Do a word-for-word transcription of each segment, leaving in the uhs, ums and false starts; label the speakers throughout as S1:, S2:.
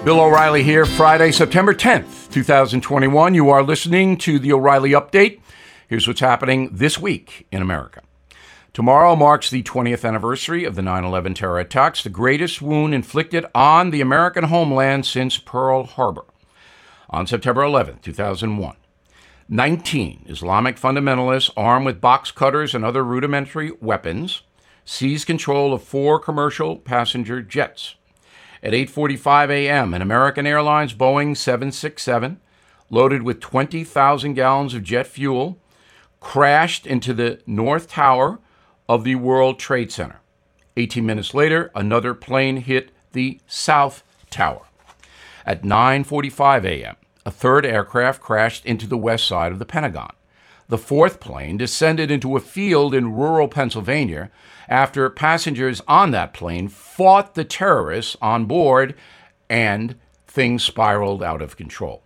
S1: Bill O'Reilly here, Friday, September tenth, twenty twenty-one. You are listening to the O'Reilly Update. Here's what's happening this week in America. Tomorrow marks the twentieth anniversary of the nine eleven terror attacks, the greatest wound inflicted on the American homeland since Pearl Harbor. On September eleventh, two thousand one, nineteen Islamic fundamentalists armed with box cutters and other rudimentary weapons seized control of four commercial passenger jets. At eight forty-five a.m., an American Airlines Boeing seven sixty-seven, loaded with twenty thousand gallons of jet fuel, crashed into the North Tower of the World Trade Center. eighteen minutes later, another plane hit the South Tower. At nine forty-five a.m., a third aircraft crashed into the west side of the Pentagon. The fourth plane descended into a field in rural Pennsylvania after passengers on that plane fought the terrorists on board and things spiraled out of control.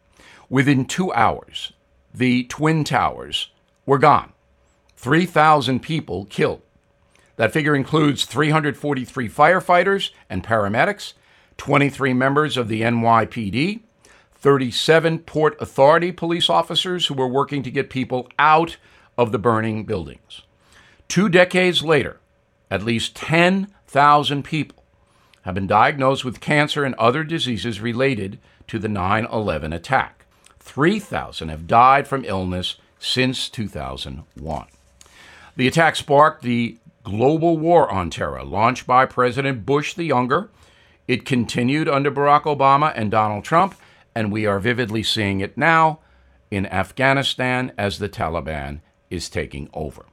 S1: Within two hours, the Twin Towers were gone. three thousand people killed. That figure includes three hundred forty-three firefighters and paramedics, twenty-three members of the N Y P D, thirty-seven Port Authority police officers who were working to get people out of the burning buildings. Two decades later, at least ten thousand people have been diagnosed with cancer and other diseases related to the nine eleven attack. three thousand have died from illness since two thousand one. The attack sparked the global war on terror launched by President Bush the Younger. It continued under Barack Obama and Donald Trump, and we are vividly seeing it now in Afghanistan as the Taliban is taking over.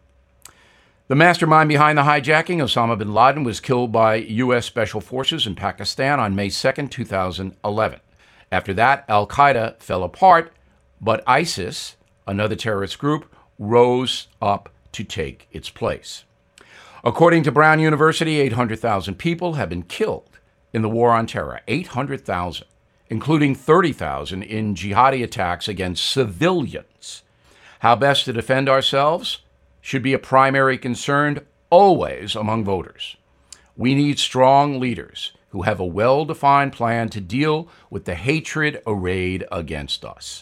S1: The mastermind behind the hijacking, Osama bin Laden, was killed by U S Special Forces in Pakistan on May second, two thousand eleven. After that, al-Qaeda fell apart, but ISIS, another terrorist group, rose up to take its place. According to Brown University, eight hundred thousand people have been killed in the war on terror. eight hundred thousand. Including thirty thousand in jihadi attacks against civilians. How best to defend ourselves should be a primary concern always among voters. We need strong leaders who have a well-defined plan to deal with the hatred arrayed against us.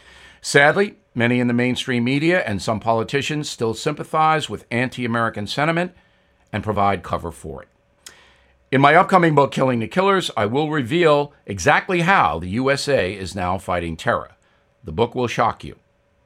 S1: Sadly, many in the mainstream media and some politicians still sympathize with anti-American sentiment and provide cover for it. In my upcoming book, Killing the Killers, I will reveal exactly how the U S A is now fighting terror. The book will shock you.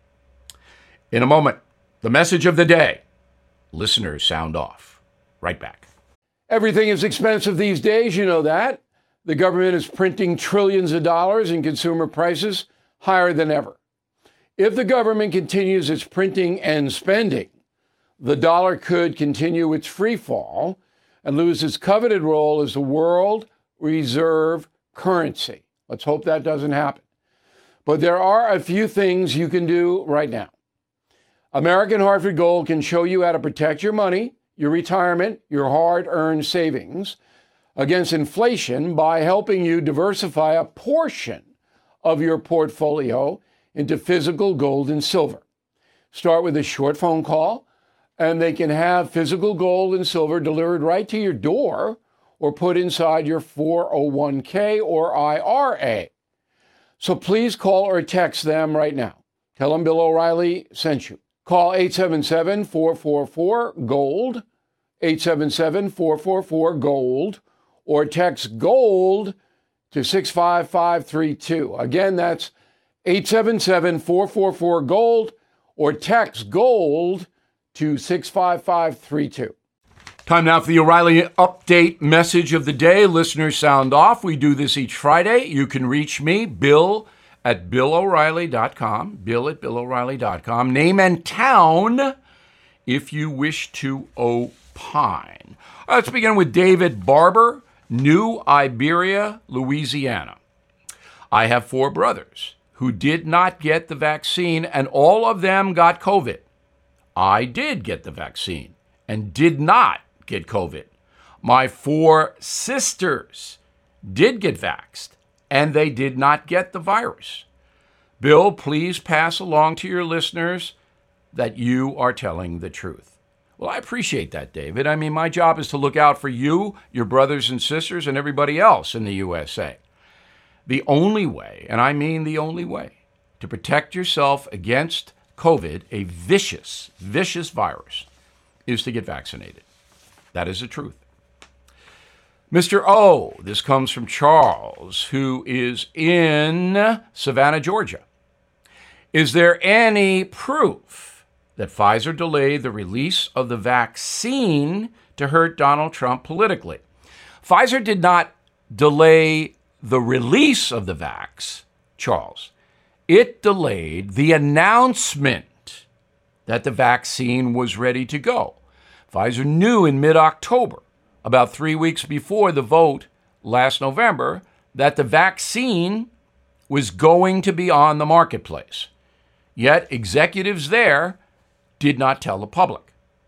S1: In a moment, the message of the day. Listeners, sound off. Right back.
S2: Everything is expensive these days, you know that. The government is printing trillions of dollars and consumer prices higher than ever. If the government continues its printing and spending, the dollar could continue its free fall and lose its coveted role as the world reserve currency. Let's hope that doesn't happen. But there are a few things you can do right now. American Hartford Gold can show you how to protect your money, your retirement, your hard-earned savings against inflation by helping you diversify a portion of your portfolio into physical gold and silver. Start with a short phone call, and they can have physical gold and silver delivered right to your door or put inside your four oh one k or I R A. So please call or text them right now. Tell them Bill O'Reilly sent you. Call eight seven seven, four four four, GOLD, eight seven seven, four four four, GOLD, or text GOLD to six five five three two. Again, that's eight seven seven, four four four, GOLD, or text GOLD to six five five three two.
S1: Time now for the O'Reilly Update message of the day. Listeners, sound off. We do this each Friday. You can reach me, Bill at bill o'reilly dot com, Bill at bill o'reilly dot com. Name and town if you wish to opine. Let's begin with David Barber, New Iberia, Louisiana. I have four brothers who did not get the vaccine, and all of them got COVID. I did get the vaccine and did not get COVID. My four sisters did get vaxxed, and they did not get the virus. Bill, please pass along to your listeners that you are telling the truth. Well, I appreciate that, David. I mean, my job is to look out for you, your brothers and sisters, and everybody else in the U S A. The only way, and I mean the only way, to protect yourself against COVID, a vicious, vicious virus, is to get vaccinated. That is the truth. Mister O, this comes from Charles, who is in Savannah, Georgia. Is there any proof that Pfizer delayed the release of the vaccine to hurt Donald Trump politically? Pfizer did not delay the release of the vax, Charles. It delayed the announcement that the vaccine was ready to go. Pfizer knew in mid-October, about three weeks before the vote last November, that the vaccine was going to be on the marketplace. Yet executives there did not tell the public.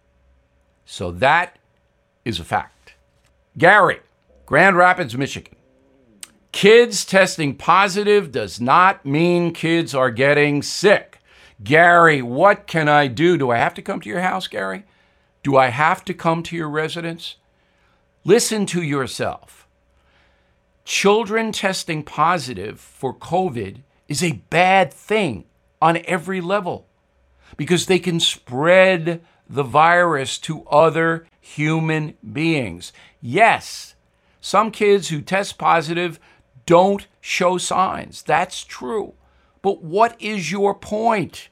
S1: So that is a fact. Gary, Grand Rapids, Michigan. Kids testing positive does not mean kids are getting sick. Gary, what can I do? Do I have to come to your house, Gary? Do I have to come to your residence? Listen to yourself. Children testing positive for COVID is a bad thing on every level because they can spread the virus to other human beings. Yes, some kids who test positive don't show signs. That's true. But what is your point?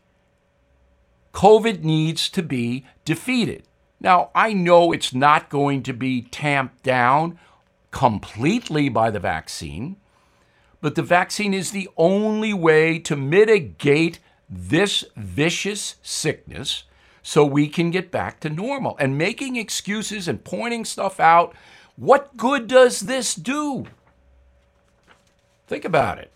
S1: COVID needs to be defeated. Now, I know it's not going to be tamped down completely by the vaccine, but the vaccine is the only way to mitigate this vicious sickness so we can get back to normal. And making excuses and pointing stuff out, what good does this do? Think about it.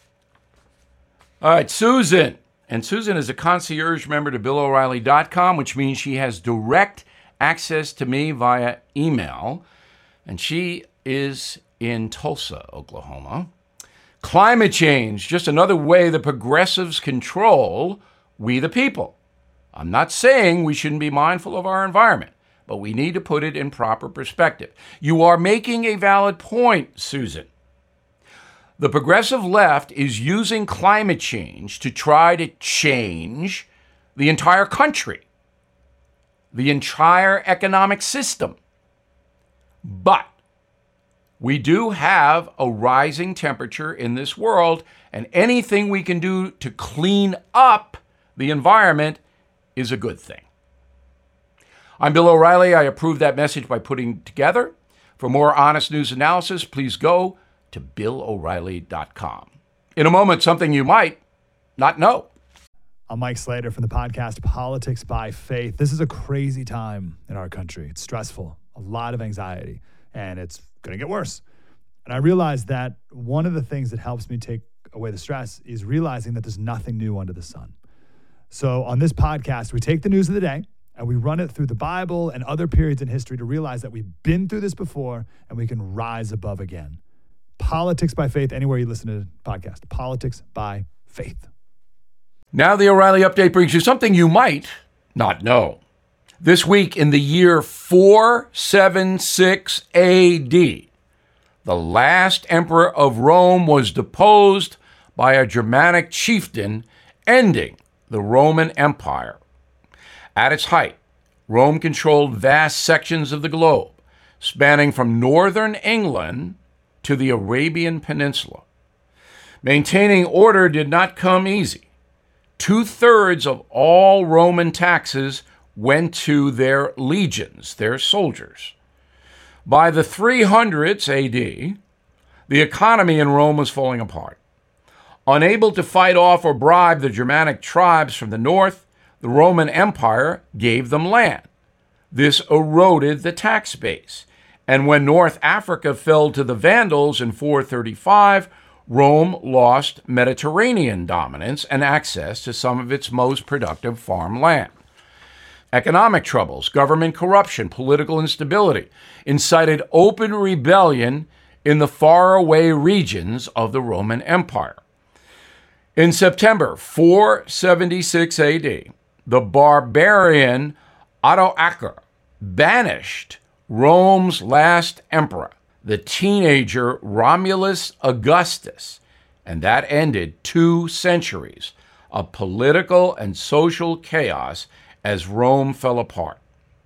S1: All right, Susan. And Susan is a concierge member to Bill O'Reilly dot com, which means she has direct access to me via email. And she is in Tulsa, Oklahoma. Climate change, just another way the progressives control we the people. I'm not saying we shouldn't be mindful of our environment, but we need to put it in proper perspective. You are making a valid point, Susan. The progressive left is using climate change to try to change the entire country, the entire economic system. But we do have a rising temperature in this world, and anything we can do to clean up the environment is a good thing. I'm Bill O'Reilly. I approve that message by putting together. For more honest news analysis, please go to Bill O'Reilly dot com. In a moment, something you might not know.
S3: I'm Mike Slater from the podcast Politics by Faith. This is a crazy time in our country. It's stressful, a lot of anxiety, and it's going to get worse. And I realized that one of the things that helps me take away the stress is realizing that there's nothing new under the sun. So on this podcast, we take the news of the day and we run it through the Bible and other periods in history to realize that we've been through this before and we can rise above again. Politics by Faith, anywhere you listen to the podcast. Politics by Faith.
S1: Now the O'Reilly Update brings you something you might not know. This week in the year four seventy-six A D, the last emperor of Rome was deposed by a Germanic chieftain, ending the Roman Empire. At its height, Rome controlled vast sections of the globe, spanning from northern England to the Arabian Peninsula. Maintaining order did not come easy. Two-thirds of all Roman taxes went to their legions, their soldiers. By the three hundreds A D, the economy in Rome was falling apart. Unable to fight off or bribe the Germanic tribes from the north, the Roman Empire gave them land. This eroded the tax base. And when North Africa fell to the Vandals in four thirty-five, Rome lost Mediterranean dominance and access to some of its most productive farmland. Economic troubles, government corruption, political instability incited open rebellion in the faraway regions of the Roman Empire. In September four seventy-six A D, the barbarian Odoacer banished Rome's last emperor. the teenager Romulus Augustus, and that ended two centuries of political and social chaos as Rome fell apart.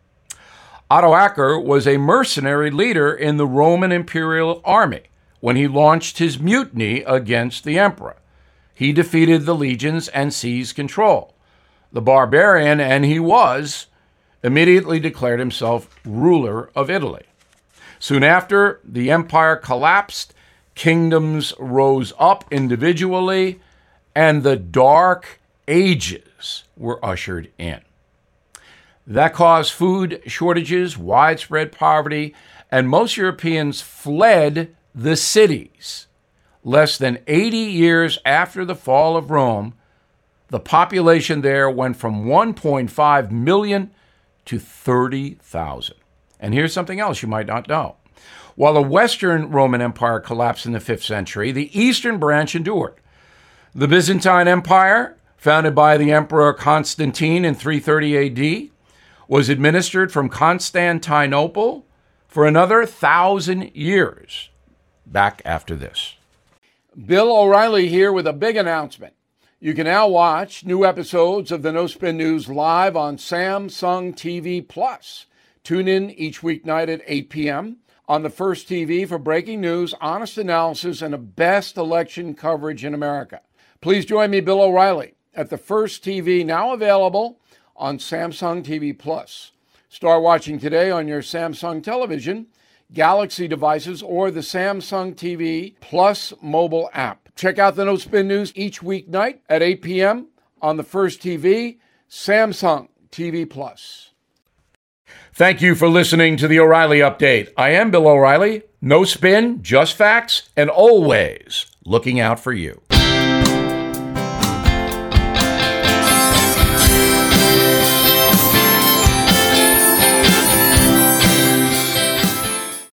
S1: Odoacer was a mercenary leader in the Roman imperial army when he launched his mutiny against the emperor. He defeated the legions and seized control. The barbarian, and he was, immediately declared himself ruler of Italy. Soon after, the empire collapsed, kingdoms rose up individually, and the Dark Ages were ushered in. That caused food shortages, widespread poverty, and most Europeans fled the cities. Less than eighty years after the fall of Rome, the population there went from one point five million to thirty thousand. And here's something else you might not know. While the Western Roman Empire collapsed in the fifth century, the Eastern branch endured. The Byzantine Empire, founded by the Emperor Constantine in three thirty A D, was administered from Constantinople for another thousand years. Back after this.
S2: Bill O'Reilly here with a big announcement. You can now watch new episodes of the No Spin News live on Samsung T V Plus. Tune in each weeknight at eight p.m. on the First T V for breaking news, honest analysis, and the best election coverage in America. Please join me, Bill O'Reilly, at the First T V, now available on Samsung T V Plus. Start watching today on your Samsung television, Galaxy devices, or the Samsung T V Plus mobile app. Check out the No Spin News each weeknight at eight p.m. on the First T V, Samsung T V Plus.
S1: Thank you for listening to the O'Reilly Update. I am Bill O'Reilly. No spin, just facts, and always looking out for you.